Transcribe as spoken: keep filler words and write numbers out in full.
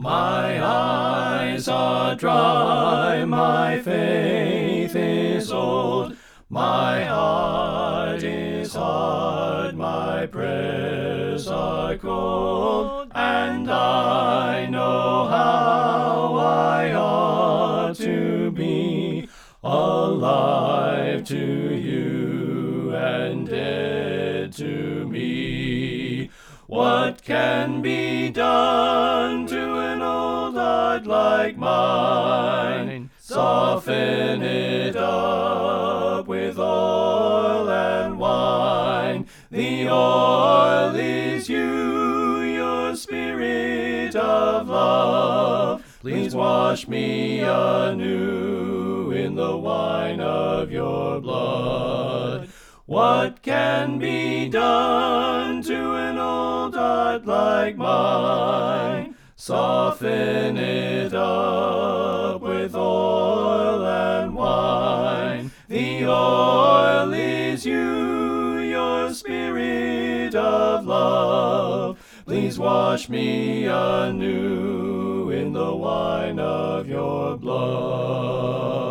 My eyes are dry, my faith is old, my heart is hard, my prayers are cold, and I know how I ought to be, alive to you and dead to me. What can be done to an old heart like mine? Soften it up with oil and wine. The oil is you, your spirit of love. Please wash me anew in the wine of your blood. What can be done to an old heart like mine? Soften it up with oil and wine. The oil is you, your spirit of love. Please wash me anew in the wine of your blood.